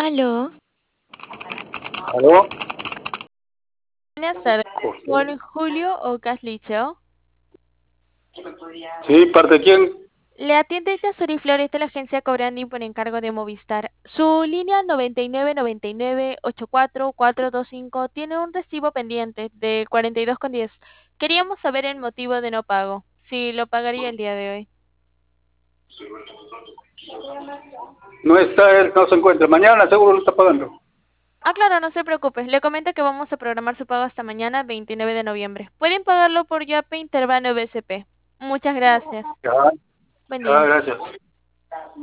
Aló, ¿Aló? buenas tardes. José. Con Julio Ocas Liceo. Sí, ¿parte de quién? Le atiende Yasuri Flores de la agencia Cobrandi por encargo de Movistar. Su línea 9999-84425 tiene un recibo pendiente de 42,10. Queríamos saber el motivo de no pago. Si lo pagaría el día de hoy. No está él, no se encuentra. Mañana seguro lo está pagando. Ah, claro, no se preocupe. Le comento que vamos a programar su pago hasta mañana, 29 de noviembre. Pueden pagarlo por Yape Interbanco BCP. Muchas gracias. Ya, Buen ya, día. gracias.